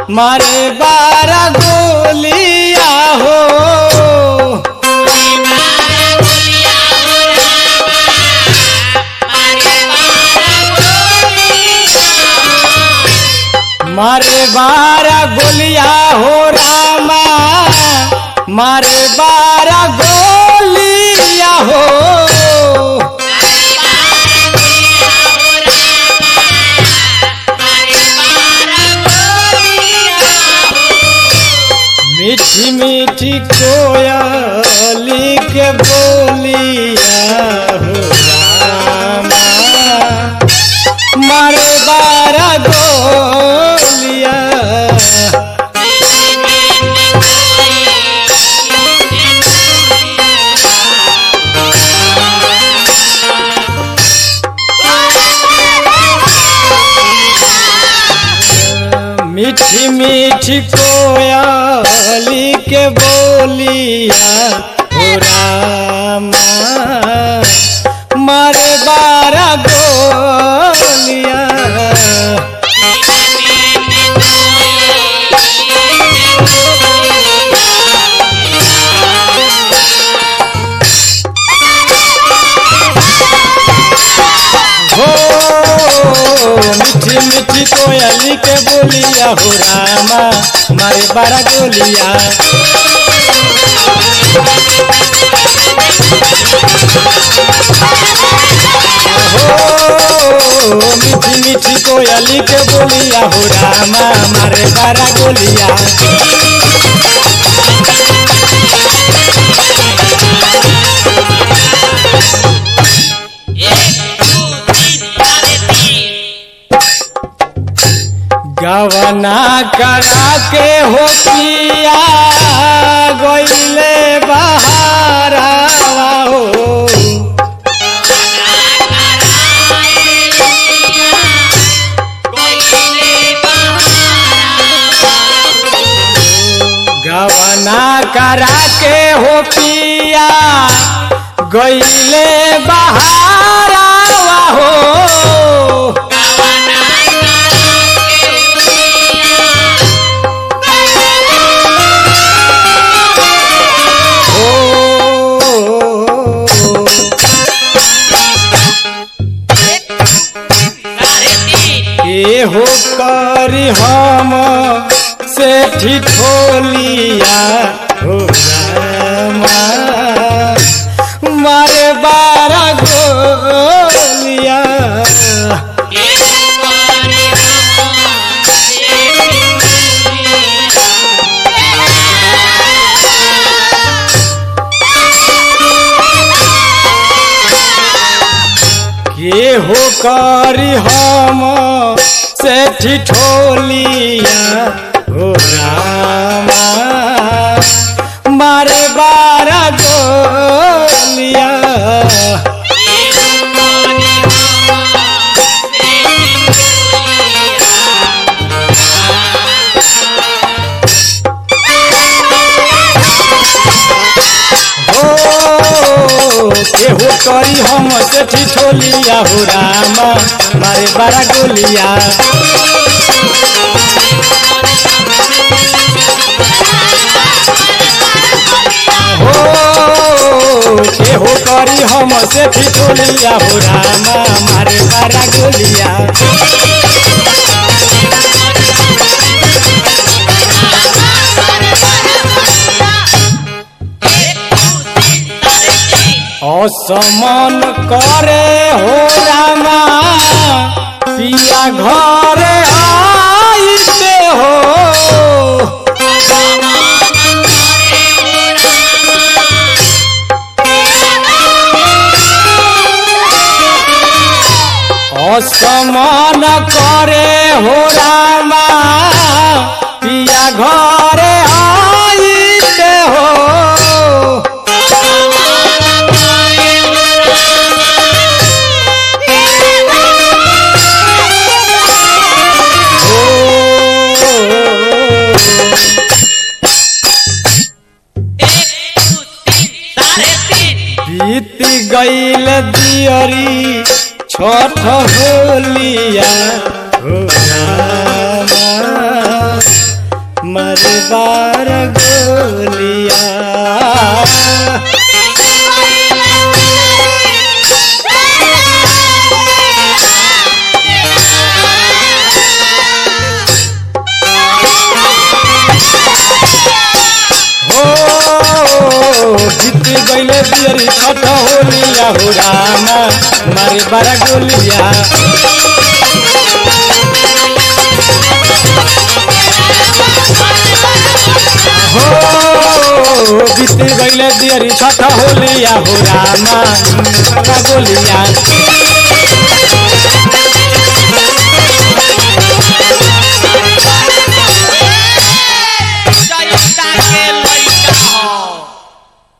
मारे 12 गोलियां हो मारे 12 गोलियां हो रामा मारे 12 गोलियां हो मीठी मीठी कोयली के बोलिया हो रामा मारे 12 गोलियां मीठी मीठी कोयली के बोलिया हो रामा मारे 12 गोलियां मीठी मीठी कोयली के बोलिया हो रामा मारे 12 गोलियां मीठी मीठी कोयली के बोलिया हो रामा मारे 12 गोलियां गवना करा के हो पिया गइले बहारावा हो गवना करा के हो पिया गइले बहारावा हो हो करी हम से ठिठोलिया हो रामा मारे 12 गोलियां के हो करी हम से ठिठोलिया हो रामा मारे 12 गोलियां केहू करी हम से ठिठोलिया हो रामा मारे 12 गोलियां केहू करी हम से ठिठोलिया हो रामा मारे 12 गोलियां असमान करे हो रामा पिया घरे आइते हो असमान करे हो रामा पिया घरे आइते हो बीत गईल दियरी छठ होलिया हो रामा बारह गोलिया। जीत गईले बियरी छठ होलिया हो रामा मारे बारह गोलिया। हो जीत गईले बियरी छठ होलिया हो रामा बारह गोलिया।